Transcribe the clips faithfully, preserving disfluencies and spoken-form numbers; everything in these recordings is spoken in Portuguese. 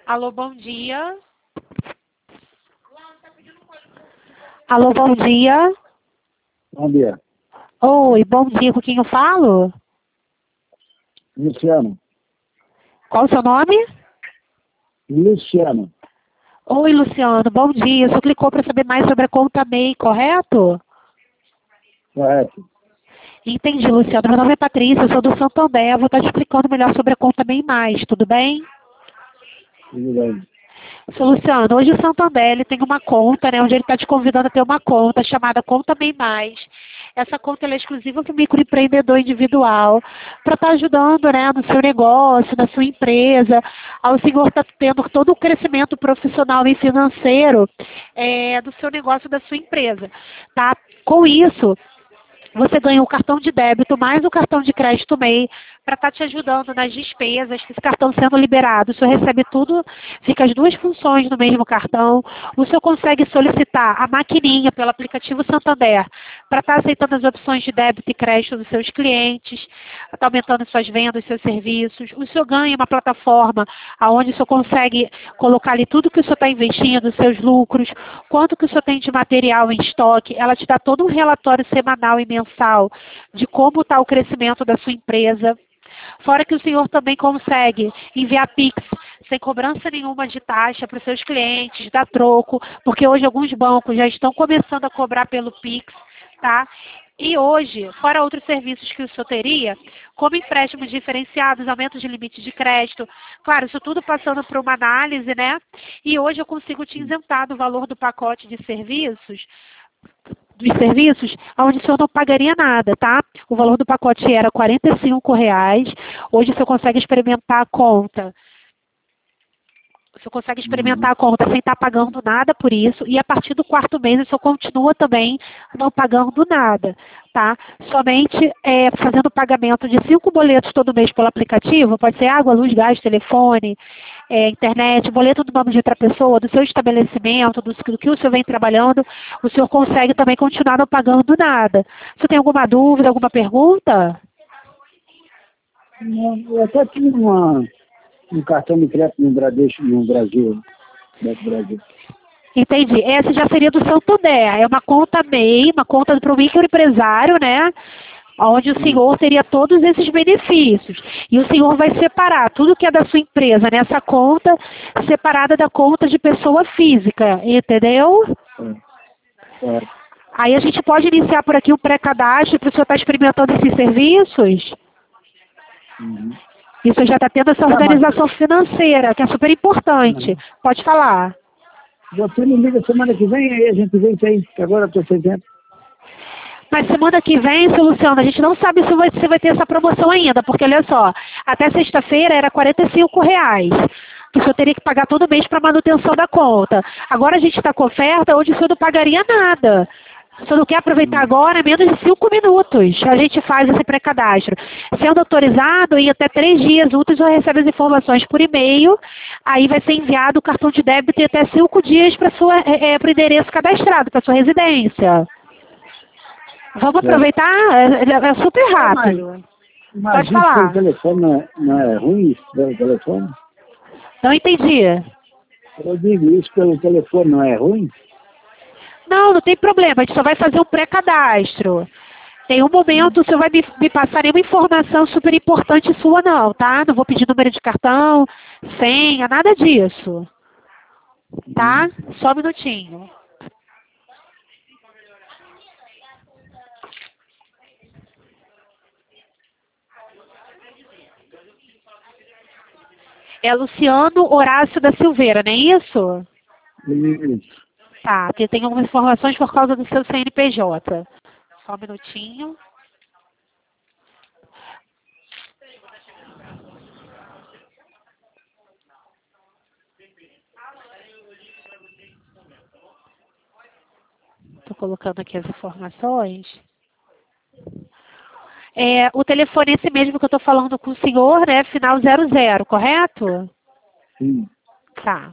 Alô, bom dia. Alô, bom dia. Bom dia. Oi, bom dia. Com quem eu falo? Luciano. Qual o seu nome? Luciano. Oi, Luciano. Bom dia. Você clicou para saber mais sobre a conta M E I, correto? Correto. Entendi, Luciano. Meu nome é Patrícia, eu sou do Santander. Vou estar te explicando melhor sobre a conta M E I mais, tudo bem? Tudo bem. Seu Luciano, hoje o Santander ele tem uma conta, né, onde ele está te convidando a ter uma conta chamada Conta M E I Mais. Essa conta ela é exclusiva para o microempreendedor individual, para estar ajudando, né, no seu negócio, na sua empresa. O senhor está tendo todo o crescimento profissional e financeiro é, do seu negócio, da sua empresa. Tá? Com isso, você ganha o cartão de débito mais o cartão de crédito M E I para estar te ajudando nas despesas, esse cartão sendo liberado. O senhor recebe tudo, fica as duas funções no mesmo cartão. O senhor consegue solicitar a maquininha pelo aplicativo Santander para estar aceitando as opções de débito e crédito dos seus clientes, está aumentando suas vendas, seus serviços. O senhor ganha uma plataforma onde o senhor consegue colocar ali tudo que o senhor está investindo, seus lucros, quanto que o senhor tem de material em estoque. Ela te dá todo um relatório semanal e mensal de como está o crescimento da sua empresa. Fora que o senhor também consegue enviar Pix sem cobrança nenhuma de taxa para os seus clientes, dar troco, porque hoje alguns bancos já estão começando a cobrar pelo Pix, tá? E hoje, fora outros serviços que o senhor teria, como empréstimos diferenciados, aumento de limite de crédito, claro, isso tudo passando por uma análise, né? E hoje eu consigo te isentar do valor do pacote de serviços, dos serviços, onde o senhor não pagaria nada, tá? O valor do pacote era quarenta e cinco reais, hoje o senhor consegue experimentar a conta. O senhor consegue experimentar a conta sem estar pagando nada por isso, e a partir do quarto mês o senhor continua também não pagando nada, tá? Somente é, fazendo o pagamento de cinco boletos todo mês pelo aplicativo, pode ser água, luz, gás, telefone, é, internet, boleto do nome de outra pessoa, do seu estabelecimento, do, do que o senhor vem trabalhando, o senhor consegue também continuar não pagando nada. O senhor tem alguma dúvida, alguma pergunta? Não, eu até tinha uma, um cartão de crédito no Bradesco, no Brasil. Banco do Brasil. Entendi. Essa já seria do Santander. É uma conta M E I, uma conta para o microempresário, né? Onde o senhor teria todos esses benefícios. E o senhor vai separar tudo que é da sua empresa nessa conta, separada da conta de pessoa física, entendeu? É. É. Aí a gente pode iniciar por aqui o pré-cadastro para o senhor estar experimentando esses serviços. Uhum. Isso já está tendo essa Tá, mas organização financeira, que é super importante. uhum. Pode falar. Você me liga semana que vem, aí a gente vê isso aí, que agora eu estou sem tempo. Mas semana que vem, seu Luciano, a gente não sabe se vai, se vai ter essa promoção ainda, porque olha só, até sexta-feira era quarenta e cinco reais, que o senhor teria que pagar todo mês para manutenção da conta. Agora a gente está com oferta onde o senhor não pagaria nada. Se o senhor não quer aproveitar agora, é menos de cinco minutos a gente faz esse pré-cadastro. Sendo autorizado, em até três dias úteis, eu recebo as informações por e-mail, aí vai ser enviado o cartão de débito em até cinco dias para é, é, o endereço cadastrado, para sua residência. Vamos É. aproveitar? É, é super É, mas, rápido. mas Pode isso pelo falar. telefone não é, não é ruim, isso pelo telefone? Não entendi. Eu digo, isso pelo telefone não é ruim? Não, não tem problema. A gente só vai fazer um pré-cadastro. Em um momento, você vai me, me passar nenhuma informação super importante sua, não, tá? Não vou pedir número de cartão, senha, nada disso. Tá? Só um minutinho. É Luciano Horácio da Silveira, não é isso? Isso. Tá, porque tem algumas informações por causa do seu C N P J. Só um minutinho. Estou colocando aqui as informações. É, o telefone é esse mesmo que eu estou falando com o senhor, né? Final zero zero, correto? Sim. Tá.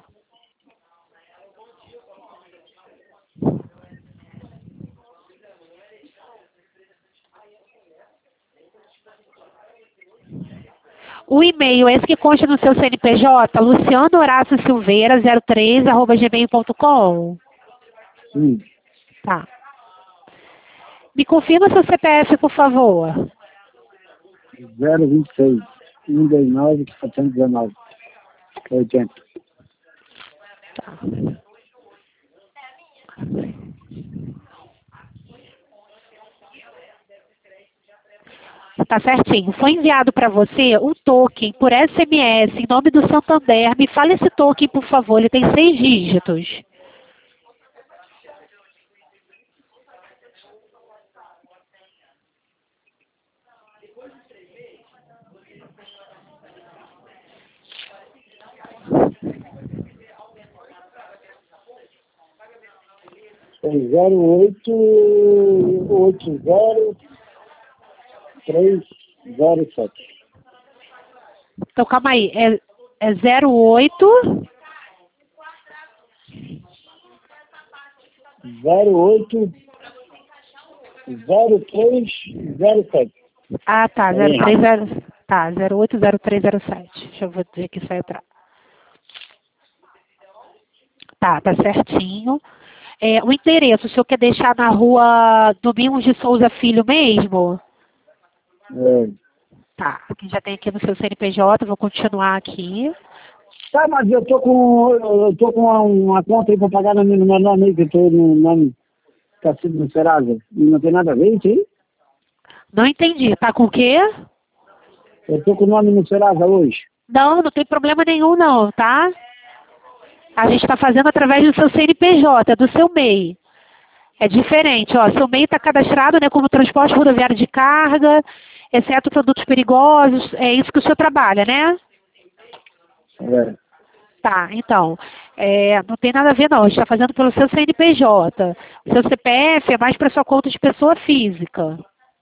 O e-mail, esse que consta no seu C N P J, luciano horácio silveira zero três arroba gmail ponto com. Sim. Tá. Me confirma seu C P F, por favor. zero vinte e seis, cento e vinte e nove, quatrocentos e dezenove, oitenta. Tá. Tá certinho. Foi enviado para você um token por S M S em nome do Santander. Me fala esse token, por favor. Ele tem seis dígitos. É zero oito oito zero três zero sete. Então, calma aí. É, é zero oito... zero oito zero três zero sete. Ah, tá. zero três zero... Tá, zero oito zero três zero sete. Deixa eu ver aqui se vai entrar. Tá, tá certinho. É, o endereço, o senhor quer deixar na rua Domingos de Souza Filho mesmo? É. Tá, que já tem aqui no seu C N P J, vou continuar aqui. Tá, mas eu tô com, eu tô com uma, uma conta aí pra pagar no meu nome aí, que eu tô no nome Cacique do Serasa. E não tem nada a ver isso aí? Não entendi, tá com o quê? Eu tô com o nome no Serasa hoje. Não, não tem problema nenhum não, tá? A gente está fazendo através do seu C N P J, do seu M E I. É diferente, ó, seu M E I está cadastrado, né, como transporte rodoviário de carga, exceto produtos perigosos, é isso que o senhor trabalha, né? É. Tá, então, é, não tem nada a ver não, a gente está fazendo pelo seu C N P J. O seu C P F é mais para sua conta de pessoa física.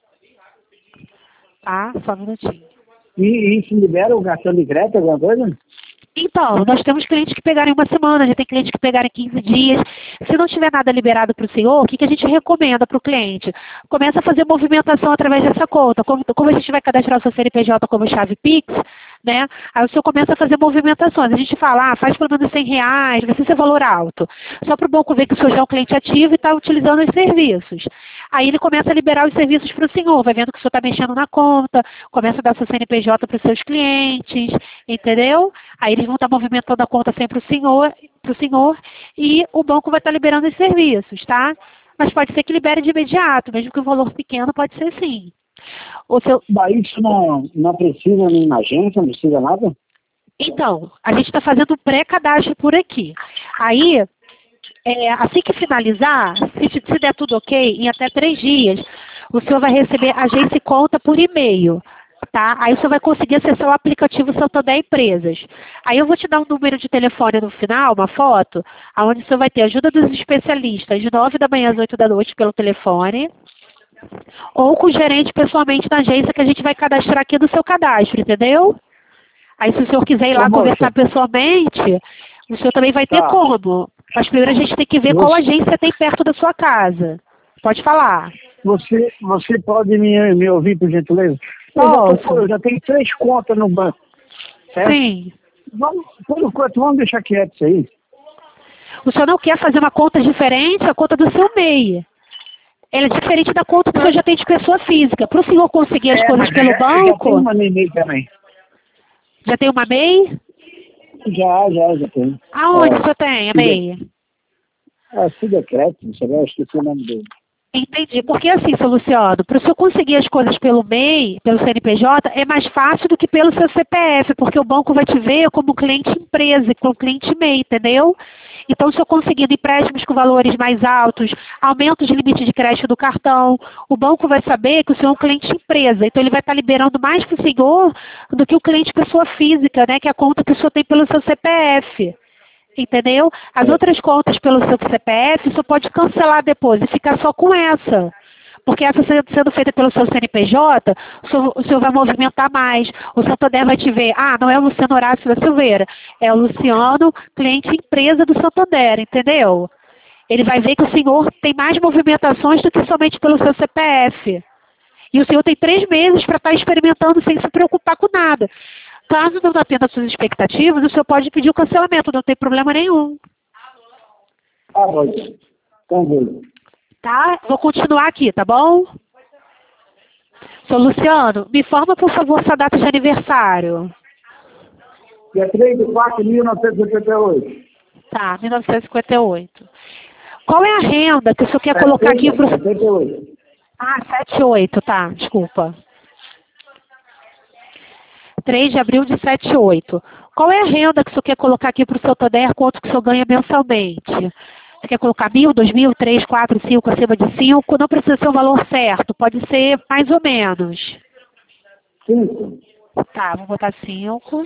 Tá, só um minutinho. E isso libera o cartão de crédito, alguma coisa? Então, nós temos clientes que pegaram em uma semana, já tem clientes que pegaram em quinze dias. Se não tiver nada liberado para o senhor, o que, que a gente recomenda para o cliente? Começa a fazer movimentação através dessa conta. Como, como a gente vai cadastrar o seu C N P J como chave Pix, né? Aí o senhor começa a fazer movimentações. A gente fala, ah, faz pelo menos cem reais, vai ser valor alto. Só para o banco ver que o senhor já é um cliente ativo e está utilizando os serviços. Aí ele começa a liberar os serviços para o senhor, vai vendo que o senhor está mexendo na conta, começa a dar seu C N P J para os seus clientes, entendeu? Aí eles vão estar movimentando a conta sempre para o senhor, pro senhor e o banco vai estar liberando os serviços, tá? Mas pode ser que libere de imediato, mesmo que o valor pequeno pode ser sim. O seu... Daí isso não, não precisa nem na agência, não precisa nada? Então, a gente está fazendo pré-cadastro por aqui. Aí, é, assim que finalizar, se, se der tudo ok, em até três dias, o senhor vai receber agência e conta por e-mail. Tá? Aí você vai conseguir acessar o aplicativo Santander Empresas. Aí eu vou te dar um número de telefone no final, uma foto, onde você vai ter ajuda dos especialistas de nove da manhã às oito da noite pelo telefone, ou com o gerente pessoalmente na agência que a gente vai cadastrar aqui do seu cadastro, entendeu? Aí se o senhor quiser ir lá Ô, conversar moça. pessoalmente, o senhor também vai ter Tá. como. Mas primeiro a gente tem que ver Você- qual agência tem perto da sua casa. Pode falar. Você, você pode me, me ouvir, por gentileza? Eu já, tô- Posso. eu já tenho três contas no banco. Certo? Sim. Vamos, por enquanto, vamos deixar quieto isso aí. O senhor não quer fazer uma conta diferente, a conta do seu M E I. Ela é diferente da conta que o senhor já tem de pessoa física. Para o senhor conseguir as É, coisas mas pelo já, já banco, tem uma no e-mail também. já tem uma M E I? Já, já, já tem. Aonde É, o senhor tem a Cida- M E I? É, Cida Crédito, você vai esquecer o nome dele. Entendi. Porque assim, seu Luciano, para o senhor conseguir as coisas pelo M E I, pelo C N P J, é mais fácil do que pelo seu C P F, porque o banco vai te ver como cliente empresa, como cliente M E I, entendeu? Então, se eu conseguindo empréstimos com valores mais altos, aumento de limite de crédito do cartão, o banco vai saber que o senhor é um cliente empresa. Então, ele vai estar liberando mais para o senhor do que o cliente pessoa física, né? Que é a conta que o senhor tem pelo seu C P F. Entendeu? As É. outras contas pelo seu C P F, o senhor pode cancelar depois e ficar só com essa. Porque essa sendo sendo feita pelo seu C N P J, o senhor, o senhor vai movimentar mais. O Santander vai te ver, ah, não é o Luciano Horácio da Silveira, é o Luciano, cliente empresa do Santander, entendeu? Ele vai ver que o senhor tem mais movimentações do que somente pelo seu C P F. E o senhor tem três meses para estar experimentando sem se preocupar com nada. Caso não atenda às suas expectativas, o senhor pode pedir o cancelamento, não tem problema nenhum. Ah, pode. Então, vou. Tá? Vou continuar aqui, tá bom? Seu Luciano, me informa, por favor, sua data de aniversário. Dia três de quatro de mil novecentos e oitenta e oito. Tá, mil novecentos e cinquenta e oito. Qual é a renda que o senhor quer colocar aqui pro... setenta e oito. Ah, setenta e oito, tá, desculpa. três de abril de setenta e oito. Qual é a renda que o senhor quer colocar aqui para o seu Toder? Quanto que o senhor ganha mensalmente? Você quer colocar mil, dois mil, três, quatro, cinco, acima de cinco? Não precisa ser o valor certo, pode ser mais ou menos. cinco. Tá, vou botar cinco.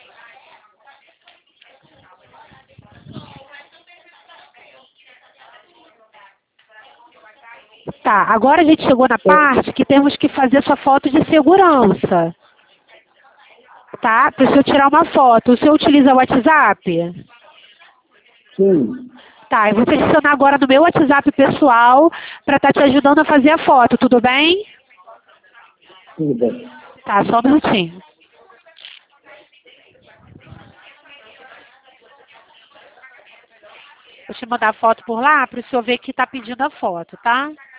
Tá, agora a gente chegou na parte que temos que fazer sua foto de segurança. Tá? Para o senhor tirar uma foto. O senhor utiliza o WhatsApp? Sim. Tá, eu vou te adicionar agora no meu WhatsApp pessoal para estar te ajudando a fazer a foto, tudo bem? Tudo bem. Tá, só um minutinho. Vou te mandar a foto por lá para o senhor ver que está pedindo a foto, tá?